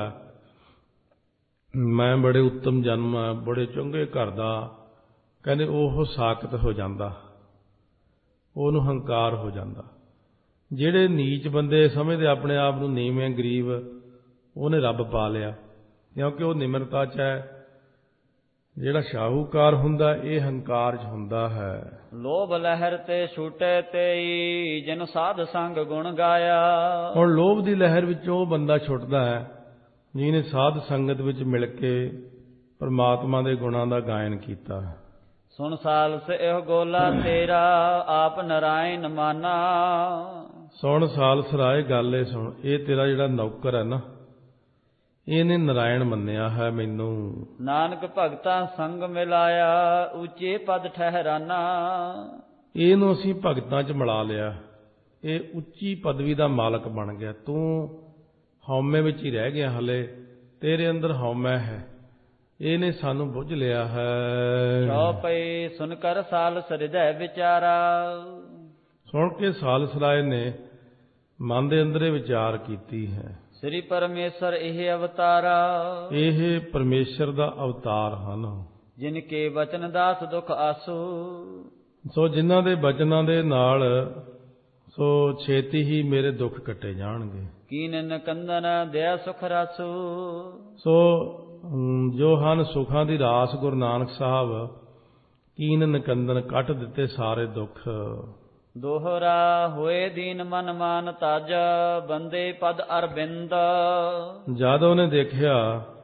A: ਮੈਂ ਬੜੇ ਉੱਤਮ ਜਨਮ ਹੈ, ਬੜੇ ਚੰਗੇ ਘਰ ਦਾ, ਕਹਿੰਦੇ ਉਹ ਸਾਖਤ ਹੋ ਜਾਂਦਾ, ਉਹਨੂੰ ਹੰਕਾਰ ਹੋ ਜਾਂਦਾ। ਜਿਹੜੇ ਨੀਚ ਬੰਦੇ ਸਮਝਦੇ ਆਪਣੇ ਆਪ ਨੂੰ ਨੀਵੇਂ ਗਰੀਬ, ਉਹਨੇ ਰੱਬ ਪਾ ਲਿਆ, ਕਿਉਂਕਿ ਉਹ ਨਿਮਰਤਾ 'ਚ ਹੈ। ਜਿਹੜਾ ਸ਼ਾਹੂਕਾਰ ਹੁੰਦਾ ਇਹ ਹੰਕਾਰ 'ਚ ਹੁੰਦਾ ਹੈ।
B: ਲੋਭ ਲਹਿਰ ਤੇ ਛੂਟੇ ਤੇਈ, ਜਿਨ ਸਾਧ ਸੰਗ ਗੁਣ ਗਾਇਆ।
A: ਹੁਣ ਲੋਭ ਦੀ ਲਹਿਰ ਵਿੱਚ ਉਹ ਬੰਦਾ ਛੁੱਟਦਾ ਹੈ ਜਿਹਨੇ ਸਾਧ ਸੰਗਤ ਵਿੱਚ ਮਿਲ ਕੇ ਪਰਮਾਤਮਾ ਦੇ ਗੁਣਾਂ ਦਾ ਗਾਇਨ ਕੀਤਾ।
B: ਸੁਣ ਸਾਲਸ ਇਹ ਗੋਲਾ ਤੇਰਾ, ਆਪ ਨਰਾਇਣ ਮਾਨਾ।
A: ਸੁਣ ਸਾਲਸ ਰਾਏ ਗੱਲ ਇਹ ਸੁਣ, ਇਹ ਤੇਰਾ ਜਿਹੜਾ ਨੌਕਰ ਹੈ ਨਾ, ਇਹਨੇ ਨਰਾਇਣ ਮੰਨਿਆ ਹੈ ਮੈਨੂੰ।
B: ਨਾਨਕ ਭਗਤਾਂ ਸੰਗ ਮਿਲਾਇਆ, ਉੱਚੇ ਪਦ ਠਹਿਰਾਨਾ।
A: ਇਹਨੂੰ ਅਸੀਂ ਭਗਤਾਂ 'ਚ ਮਿਲਾ ਲਿਆ, ਇਹ ਉੱਚੀ ਪਦਵੀ ਦਾ ਮਾਲਕ ਬਣ ਗਿਆ। ਤੂੰ ਹਉਮੈ ਵਿੱਚ ਹੀ ਰਹਿ ਗਿਆ, ਹਲੇ ਤੇਰੇ ਅੰਦਰ ਹਉਮੈ ਹੈ, ਇਹਨੇ ਸਾਨੂੰ ਬੁੱਝ ਲਿਆ ਹੈ।
B: ਚੌਪਈ ਸੁਨ ਕਰ ਸਾਲਸ ਹਿਰਦੈ ਵਿਚਾਰਾ,
A: ਸੁਣ ਕੇ ਸਾਲਸ ਰਾਏ ਨੇ ਮਨ ਦੇ ਅੰਦਰੇ ਵਿਚਾਰ ਕੀਤੀ ਹੈ।
B: ਸ੍ਰੀ ਪਰਮੇਸ਼ਰ ਇਹ ਅਵਤਾਰਾ,
A: ਇਹ ਪਰਮੇਸ਼ਰ ਦਾ ਅਵਤਾਰ ਹਨ।
B: ਜਿਨ ਕੇ ਬਚਨ ਦਾਸ ਦੁਖ ਆਸੂ,
A: ਸੋ ਜਿਨ੍ਹਾਂ ਦੇ ਬਚਨਾਂ ਦੇ ਨਾਲ ਸੋ ਛੇਤੀ ਹੀ ਮੇਰੇ ਦੁੱਖ ਕੱਟੇ ਜਾਣਗੇ।
B: ਕੀਨ ਕੰਦਨ ਦਇਆ ਸੁਖ ਰਾਸੂ,
A: ਸੋ ਜੋ ਹਨ ਸੁੱਖਾਂ ਦੀ ਰਾਸ, ਗੁਰੂ ਨਾਨਕ ਸਾਹਿਬ ਕੀਨ ਨਿਕੰਦਨ ਕੱਟ ਦਿੱਤੇ ਸਾਰੇ ਦੁੱਖ।
B: ਦੋਹਰਾ ਹੋਏ ਦੀਨ ਮਨ ਮਾਨ ਤਾਜ, ਬੰਦੇ ਪਦ ਅਰਬਿੰਦ।
A: ਜਦ ਉਹਨੇ ਦੇਖਿਆ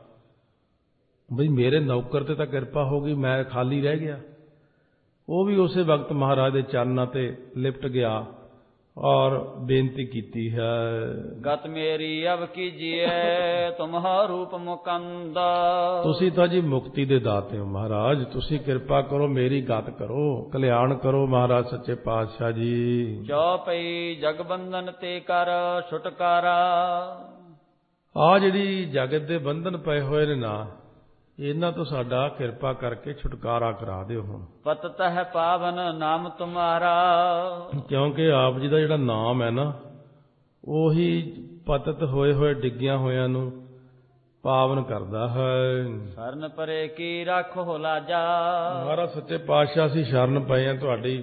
A: ਬਈ ਮੇਰੇ ਨੌਕਰ ਤੇ ਤਾਂ ਕਿਰਪਾ ਹੋ ਗਈ, ਮੈਂ ਖਾਲੀ ਰਹਿ ਗਿਆ, ਉਹ ਵੀ ਉਸੇ ਵਕਤ ਮਹਾਰਾਜ ਦੇ ਚਰਨਾਂ ਤੇ ਲਿਪਟ ਗਿਆ ਔਰ ਬੇਨਤੀ ਕੀਤੀ ਹੈ,
B: ਗਤ ਮੇਰੀ ਅਬ ਕੀਜੀਏ ਤੁਮਹਾ ਰੂਪ ਮੁਕੰਦ।
A: ਤੁਸੀਂ ਤਾਂ ਜੀ ਮੁਕਤੀ ਦੇ ਦਾਤੇ ਹੋ ਮਹਾਰਾਜ, ਤੁਸੀਂ ਕਿਰਪਾ ਕਰੋ, ਮੇਰੀ ਗਤ ਕਰੋ, ਕਲਿਆਣ ਕਰੋ ਮਹਾਰਾਜ ਸੱਚੇ ਪਾਤਸ਼ਾਹ ਜੀ।
B: ਚੌਪਈ ਜਗਬੰਧਨ ਤੇ ਕਰ ਛੁਟਕਾਰਾ,
A: ਆ ਜਿਹੜੀ ਜਗਤ ਦੇ ਬੰਧਨ ਪਏ ਹੋਏ ਨੇ ਨਾ, ਇਹਨਾਂ ਤੋਂ ਸਾਡਾ ਕਿਰਪਾ ਕਰਕੇ ਛੁਟਕਾਰਾ ਕਰਾ ਦਿਓ ਹੁਣ।
B: ਪਤਤ ਹੈ ਪਾਵਨ ਨਾਮ ਤੁਮਾਰਾ,
A: ਕਿਉਂਕਿ ਆਪ ਜੀ ਦਾ ਜਿਹੜਾ ਨਾਮ ਹੈ ਨਾ, ਉਹੀ ਪਤਤ ਹੋਏ ਹੋਏ ਡਿੱਗਿਆਂ ਹੋਇਆਂ ਨੂੰ ਪਾਵਨ ਕਰਦਾ ਹੈ।
B: ਸਰਨ ਪਰੇ ਕੀ ਰੱਖੋ ਲਾਜਾ,
A: ਮਹਾਰਾਜ ਸੱਚੇ ਪਾਤਸ਼ਾਹ ਅਸੀਂ ਸ਼ਰਨ ਪਏ ਹਾਂ ਤੁਹਾਡੀ,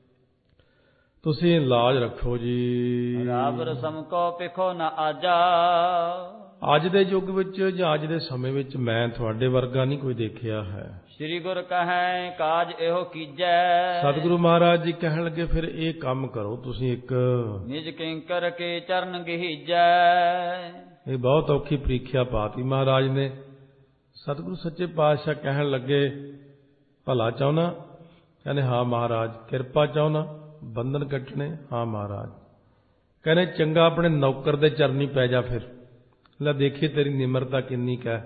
A: ਤੁਸੀਂ ਲਾਜ ਰੱਖੋ ਜੀ।
B: ਰਾਬ ਰਸਮ ਕੋ ਪਿਖੋ ਨਾ ਆਜਾ,
A: ਅੱਜ ਦੇ ਯੁੱਗ ਵਿੱਚ ਜਾਂ ਅੱਜ ਦੇ ਸਮੇਂ ਵਿੱਚ ਮੈਂ ਤੁਹਾਡੇ ਵਰਗਾ ਨਹੀਂ ਕੋਈ ਦੇਖਿਆ ਹੈ।
B: ਸ੍ਰੀ ਗੁਰ ਕਹੈ ਕਾਜ ਇਹੋ ਕੀਜੈ,
A: ਸਤਿਗੁਰੂ ਮਹਾਰਾਜ ਜੀ ਕਹਿਣ ਲੱਗੇ ਫਿਰ ਇਹ ਕੰਮ ਕਰੋ ਤੁਸੀਂ ਇੱਕ,
B: ਨਿਜ ਕਿੰਕਰ ਕੇ ਚਰਨ ਗਹੀਜੈ।
A: ਇਹ ਬਹੁਤ ਔਖੀ ਪ੍ਰੀਖਿਆ ਪਾਤੀ ਮਹਾਰਾਜ ਨੇ। ਸਤਿਗੁਰੂ ਸੱਚੇ ਪਾਤਸ਼ਾਹ ਕਹਿਣ ਲੱਗੇ ਭਲਾ ਚਾਹੁੰਨਾ, ਕਹਿੰਦੇ ਹਾਂ ਮਹਾਰਾਜ। ਕਿਰਪਾ ਚਾਹੁੰਨਾ, ਬੰਧਨ ਕੱਟਣੇ, ਹਾਂ ਮਹਾਰਾਜ। ਕਹਿੰਦੇ ਚੰਗਾ ਆਪਣੇ ਨੌਕਰ ਦੇ ਚਰਨੀ ਪੈ ਜਾ, ਫਿਰ ਲੈ ਦੇਖੀ ਤੇਰੀ ਨਿਮਰਤਾ ਕਿੰਨੀ ਕੁ ਹੈ,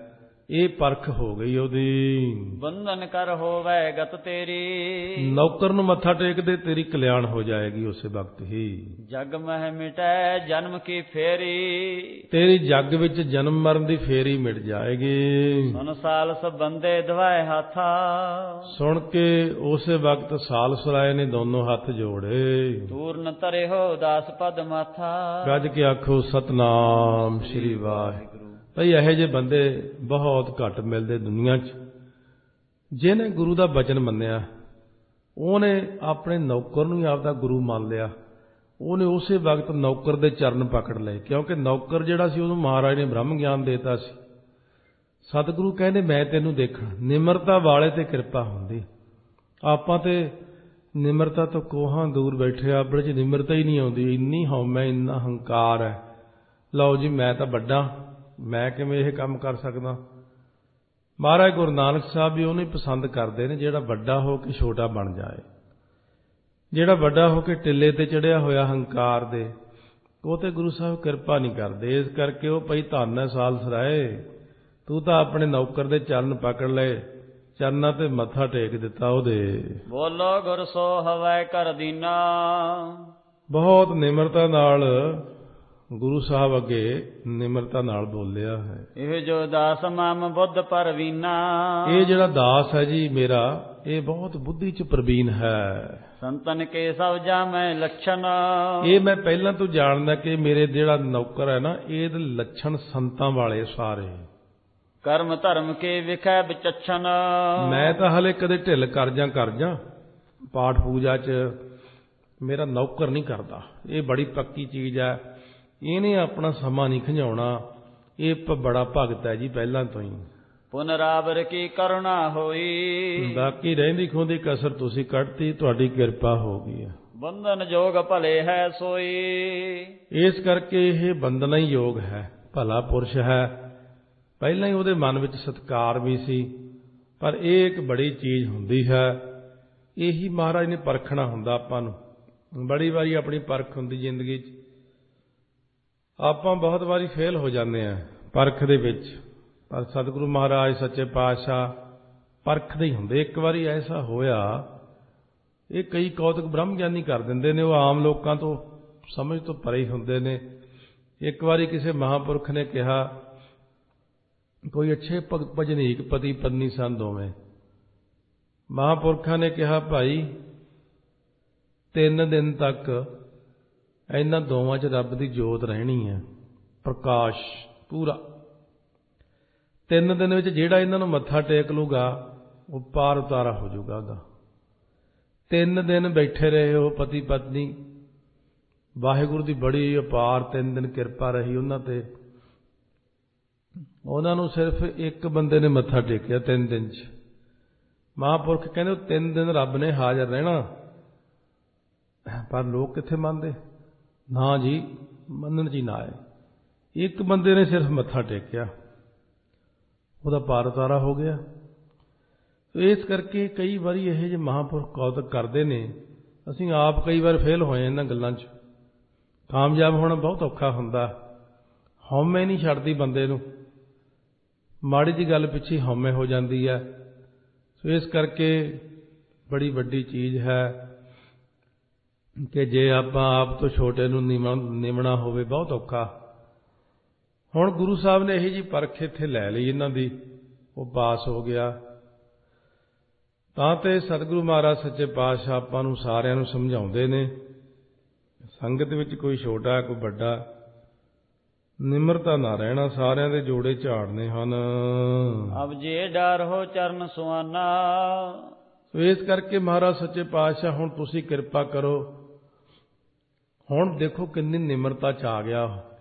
A: ਇਹ ਪਰਖ ਹੋ ਗਈ ਉਹਦੀ।
B: ਬੰਧਨ ਕਰ ਹੋਵੇ ਗਤ ਤੇਰੀ,
A: ਨੌਕਰ ਨੂੰ ਮੱਥਾ ਟੇਕਦੇ ਤੇਰੀ ਕਲਿਆਣ ਹੋ ਜਾਏਗੀ ਉਸੇ ਵਕਤ ਹੀ।
B: ਜਗ ਮਹਿ ਮਿਟੈ ਜਨਮ ਕੀ ਫੇਰੀ,
A: ਤੇਰੀ ਜੱਗ ਵਿੱਚ ਜਨਮ ਮਰਨ ਦੀ ਫੇਰੀ ਮਿਟ ਜਾਏਗੀ।
B: ਸੁਨ ਸਾਲਸ ਬੰਦੇ ਦਵਾਏ ਹਾਥਾ,
A: ਸੁਣ ਕੇ ਉਸੇ ਵਕਤ ਸਾਲ ਸਰਾਏ ਨੇ ਦੋਨੋਂ ਹੱਥ ਜੋੜੇ।
B: ਤੂਰਨ ਧਰੇ ਹੋ ਦਾਸ ਪਦ ਮਾਥਾ,
A: ਗੱਜ ਕੇ ਆਖੋ ਸਤਨਾਮ ਸ੍ਰੀ ਵਾਹਿਗੁਰੂ। ਭਈ ਇਹੋ ਜਿਹੇ ਬੰਦੇ ਬਹੁਤ ਘੱਟ ਮਿਲਦੇ ਦੁਨੀਆ 'ਚ। ਜਿਹਨੇ ਗੁਰੂ ਦਾ ਬਚਨ ਮੰਨਿਆ, ਉਹਨੇ ਆਪਣੇ ਨੌਕਰ ਨੂੰ ਹੀ ਆਪਦਾ ਗੁਰੂ ਮੰਨ ਲਿਆ। ਉਹਨੇ ਉਸੇ ਵਕਤ ਨੌਕਰ ਦੇ ਚਰਨ ਪਕੜ ਲਏ, ਕਿਉਂਕਿ ਨੌਕਰ ਜਿਹੜਾ ਸੀ ਉਹਨੂੰ ਮਹਾਰਾਜ ਨੇ ਬ੍ਰਹਮ ਗਿਆਨ ਦੇਤਾ ਸੀ। ਸਤਿਗੁਰੂ ਕਹਿੰਦੇ ਮੈਂ ਤੈਨੂੰ ਦੇਖਣਾ। ਨਿਮਰਤਾ ਵਾਲੇ ਤੇ ਕਿਰਪਾ ਹੁੰਦੀ। ਆਪਾਂ ਤੇ ਨਿਮਰਤਾ ਤੋਂ ਕੋਹਾਂ ਦੂਰ ਬੈਠੇ, ਆਪਣੇ 'ਚ ਨਿਮਰਤਾ ਹੀ ਨਹੀਂ ਆਉਂਦੀ। ਇੰਨੀ ਹਉਮੈ, ਇੰਨਾ ਹੰਕਾਰ ਹੈ। ਲਓ ਜੀ ਮੈਂ ਤਾਂ ਵੱਡਾ, ਮੈਂ ਕਿਵੇਂ ਇਹ ਕੰਮ ਕਰ ਸਕਦਾ। ਮਹਾਰਾਜ ਗੁਰੂ ਨਾਨਕ ਸਾਹਿਬ ਵੀ ਉਹਨੂੰ ਪਸੰਦ ਕਰਦੇ ਨੇ ਜਿਹੜਾ ਵੱਡਾ ਹੋ ਕੇ ਛੋਟਾ ਬਣ ਜਾਏ। ਜਿਹੜਾ ਵੱਡਾ ਹੋ ਕੇ ਟਿੱਲੇ ਤੇ ਚੜਿਆ ਹੋਇਆ ਹੰਕਾਰ ਦੇ, ਉਹ ਤੇ ਗੁਰੂ ਸਾਹਿਬ ਕਿਰਪਾ ਨਹੀਂ ਕਰਦੇ। ਇਸ ਕਰਕੇ ਉਹ ਭਈ ਧੰਨ ਹੈ ਸਾਲ ਸਰਾਏ, ਤੂੰ ਤਾਂ ਆਪਣੇ ਨੌਕਰ ਦੇ ਚਰਨ ਪਕੜ ਲਏ, ਚਰਨਾਂ ਤੇ ਮੱਥਾ ਟੇਕ ਦਿੱਤਾ ਉਹਦੇ। ਬੋਲੋ ਗੁਰ ਸੋ ਹਵੈ ਕਰ ਦੀਨਾ। ਬਹੁਤ ਨਿਮਰਤਾ ਨਾਲ ਗੁਰੂ ਸਾਹਿਬ ਅੱਗੇ ਨਿਮਰਤਾ ਨਾਲ ਬੋਲਿਆ ਹੈ। ਇਹ ਜੋ ਦਾਸ ਮਮ ਬੁੱਧ ਪਰਵੀਨਾ, ਇਹ ਜਿਹੜਾ ਦਾਸ ਹੈ ਜੀ ਮੇਰਾ, ਇਹ ਬਹੁਤ ਬੁੱਧੀ 'ਚ ਪ੍ਰਵੀਨ ਹੈ। ਸੰਤਨ ਕੇ ਸਭ ਜਾਮੈ ਲੱਛਣ, ਇਹ ਮੈਂ ਪਹਿਲਾਂ ਤੋਂ ਜਾਣਦਾ ਕਿ ਮੇਰੇ ਜਿਹੜਾ ਨੌਕਰ ਹੈ ਨਾ, ਇਹਦੇ ਲੱਛਣ ਸੰਤਾਂ ਵਾਲੇ ਸਾਰੇ। ਕਰਮ ਧਰਮ ਕੇ ਵਿਖੈ ਵਿਚਛਣ, ਮੈਂ ਤਾਂ ਹਲੇ ਕਦੇ ਢਿੱਲ ਕਰ ਜਾਂ ਕਰ ਜਾਂ ਪਾਠ ਪੂਜਾ 'ਚ ਮੇਰਾ ਨੌਕਰ ਨਹੀਂ ਕਰਦਾ। ਇਹ ਬੜੀ ਪੱਕੀ ਚੀਜ਼ ਹੈ। ਇਹਨੇ ਆਪਣਾ ਸਮਾਂ ਨਹੀਂ ਖਿੰਝਾਉਣਾ। ਇਹ ਬੜਾ ਭਗਤ ਹੈ ਜੀ ਪਹਿਲਾਂ ਤੋਂ ਹੀ। ਪੁਨਰਾਵਰ ਕੀ ਕਰੁਣਾ ਹੋਈ, ਬਾਕੀ ਰਹਿੰਦੀ ਖੁੰਦੀ ਕਸਰ ਤੁਸੀਂ ਕੱਢਤੀ, ਤੁਹਾਡੀ ਕਿਰਪਾ ਹੋ ਗਈ ਹੈ। ਬੰਧਨ ਜੋਗ ਭਲੇ ਹੈ ਸੋਈ, ਇਸ ਕਰਕੇ ਇਹ ਬੰਧਨਾ ਹੀ ਯੋਗ ਹੈ। ਭਲਾ ਪੁਰਸ਼ ਹੈ। ਪਹਿਲਾਂ ਹੀ ਉਹਦੇ ਮਨ ਵਿੱਚ ਸਤਿਕਾਰ ਵੀ ਸੀ, ਪਰ ਇਹ ਇੱਕ ਬੜੀ ਚੀਜ਼ ਹੁੰਦੀ ਹੈ। ਇਹੀ ਮਹਾਰਾਜ ਨੇ ਪਰਖਣਾ ਹੁੰਦਾ ਆਪਾਂ ਨੂੰ। ਬੜੀ ਵਾਰੀ ਆਪਣੀ ਪਰਖ ਹੁੰਦੀ ਜ਼ਿੰਦਗੀ 'ਚ। ਆਪਾਂ ਬਹੁਤ ਵਾਰੀ ਫੇਲ ਹੋ ਜਾਂਦੇ ਹਾਂ ਪਰਖ ਦੇ ਵਿੱਚ, ਪਰ ਸਤਿਗੁਰੂ ਮਹਾਰਾਜ ਸੱਚੇ ਪਾਤਸ਼ਾਹ ਪਰਖਦੇ ਹੀ ਹੁੰਦੇ। ਇੱਕ ਵਾਰੀ ਐਸਾ ਹੋਇਆ, ਇਹ ਕਈ ਕੌਤਕ ਬ੍ਰਹਮ ਗਿਆਨੀ ਕਰ ਦਿੰਦੇ ਨੇ, ਉਹ ਆਮ ਲੋਕਾਂ ਤੋਂ ਸਮਝ ਤੋਂ ਪਰੇ ਹੀ ਹੁੰਦੇ ਨੇ। ਇੱਕ ਵਾਰੀ ਕਿਸੇ ਮਹਾਂਪੁਰਖ ਨੇ ਕਿਹਾ, ਕੋਈ ਅੱਛੇ ਭਗਤ ਭਜਨੀਕ ਪਤੀ ਪਤਨੀ ਸਨ ਦੋਵੇਂ। ਮਹਾਂਪੁਰਖਾਂ ਨੇ ਕਿਹਾ, ਭਾਈ ਤਿੰਨ ਦਿਨ ਤੱਕ ਇਹਨਾਂ ਦੋਵਾਂ 'ਚ ਰੱਬ ਦੀ ਜੋਤ ਰਹਿਣੀ ਹੈ, ਪ੍ਰਕਾਸ਼ ਪੂਰਾ। ਤਿੰਨ ਦਿਨ ਵਿੱਚ ਜਿਹੜਾ ਇਹਨਾਂ ਨੂੰ ਮੱਥਾ ਟੇਕ ਲੂਗਾ ਉਹ ਪਾਰ ਉਤਾਰਾ ਹੋ ਜਾਊਗਾ ਉਹਦਾ। ਤਿੰਨ ਦਿਨ ਬੈਠੇ ਰਹੇ ਉਹ ਪਤੀ ਪਤਨੀ। ਵਾਹਿਗੁਰੂ ਦੀ ਬੜੀ ਅਪਾਰ ਤਿੰਨ ਦਿਨ ਕਿਰਪਾ ਰਹੀ ਉਹਨਾਂ ਤੇ। ਉਹਨਾਂ ਨੂੰ ਸਿਰਫ ਇੱਕ ਬੰਦੇ ਨੇ ਮੱਥਾ ਟੇਕਿਆ ਤਿੰਨ ਦਿਨ 'ਚ। ਮਹਾਂਪੁਰਖ ਕਹਿੰਦੇ ਉਹ ਤਿੰਨ ਦਿਨ ਰੱਬ ਨੇ ਹਾਜ਼ਰ ਰਹਿਣਾ, ਪਰ ਲੋਕ ਕਿੱਥੇ ਮੰਨਦੇ। ਨਾ ਜੀ, ਮੰਨਣ 'ਚ ਹੀ ਨਾ ਆਏ। ਇੱਕ ਬੰਦੇ ਨੇ ਸਿਰਫ ਮੱਥਾ ਟੇਕਿਆ, ਉਹਦਾ ਪਾਰ ਉਤਾਰਾ ਹੋ ਗਿਆ। ਇਸ ਕਰਕੇ ਕਈ ਵਾਰੀ ਇਹੋ ਜਿਹੇ ਮਹਾਂਪੁਰਖ ਕੌਤਕ ਕਰਦੇ ਨੇ। ਅਸੀਂ ਆਪ ਕਈ ਵਾਰ ਫੇਲ ਹੋਏ ਇਹਨਾਂ ਗੱਲਾਂ 'ਚ। ਕਾਮਯਾਬ ਹੋਣਾ ਬਹੁਤ ਔਖਾ ਹੁੰਦਾ। ਹਉਮੈ ਨਹੀਂ ਛੱਡਦੀ ਬੰਦੇ ਨੂੰ। ਮਾੜੀ ਜਿਹੀ ਗੱਲ ਪਿੱਛੇ ਹਉਮੈ ਹੋ ਜਾਂਦੀ ਹੈ। ਸੋ ਇਸ ਕਰਕੇ ਬੜੀ ਵੱਡੀ ਚੀਜ਼ ਹੈ ਕਿ ਜੇ ਆਪਾਂ ਆਪ ਤੋਂ ਛੋਟੇ ਨੂੰ ਨਿਮਣਾ ਹੋਵੇ, ਬਹੁਤ ਔਖਾ। ਹੁਣ ਗੁਰੂ ਸਾਹਿਬ ਨੇ ਇਹੀ ਜਿਹੀ ਪਰਖ ਇੱਥੇ ਲੈ ਲਈ ਇਹਨਾਂ ਦੀ, ਉਹ ਪਾਸ ਹੋ ਗਿਆ। ਤਾਂ ਤੇ ਸਤਿਗੁਰੂ ਮਹਾਰਾਜ ਸੱਚੇ ਪਾਤਸ਼ਾਹ ਆਪਾਂ ਨੂੰ ਸਾਰਿਆਂ ਨੂੰ ਸਮਝਾਉਂਦੇ ਨੇ, ਸੰਗਤ ਵਿੱਚ ਕੋਈ ਛੋਟਾ ਕੋਈ ਵੱਡਾ, ਨਿਮਰਤਾ ਨਾ ਰਹਿਣਾ, ਸਾਰਿਆਂ ਦੇ ਜੋੜੇ ਝਾੜਨੇ ਹਨ। ਅਬ ਜੇ ਡਰ ਹੋ ਚਰਨ ਸੁਆਨਾ, ਇਸ ਕਰਕੇ ਮਹਾਰਾਜ ਸੱਚੇ ਪਾਤਸ਼ਾਹ ਹੁਣ ਤੁਸੀਂ ਕਿਰਪਾ ਕਰੋ। ਹੁਣ ਦੇਖੋ ਕਿੰਨੀ ਨਿਮਰਤਾ 'ਚ ਆ ਗਿਆ।